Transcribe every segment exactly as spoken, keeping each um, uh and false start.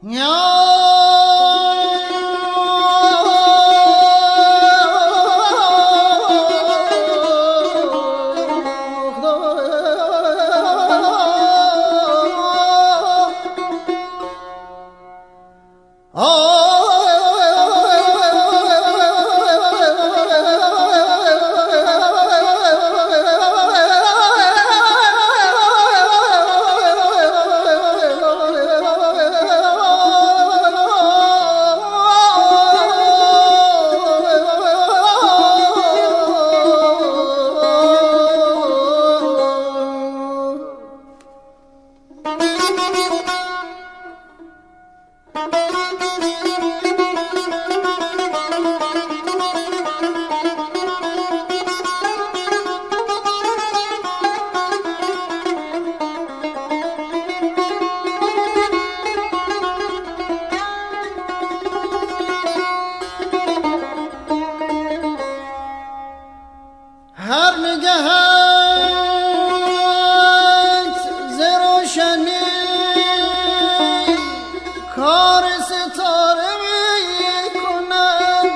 هر نگهت ز روشنی کار ستاره می کند،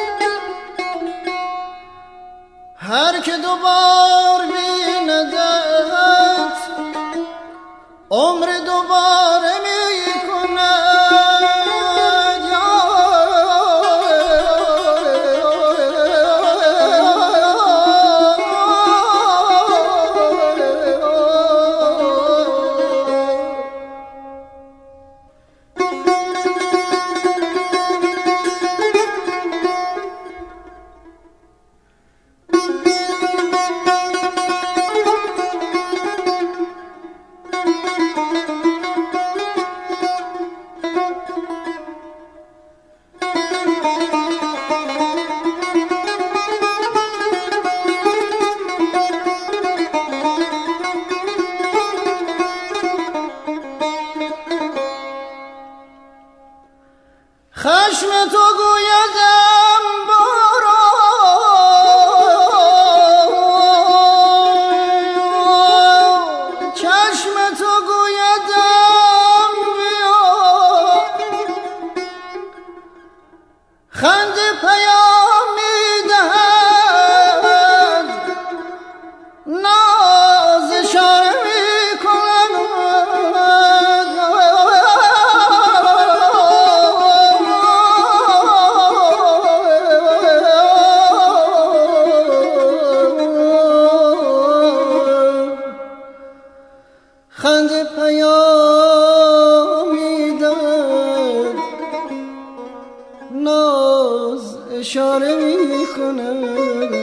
هر که دوبار بیندت عمر دوباره می خشم تو گویدم برو، چشم تو گویدم بیا، خنده پیام میدهد، ناز اشاره میکند، خنده پیام میدهد، ناز اشاره میکند،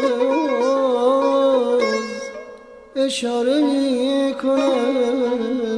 ناز اشاره میکند.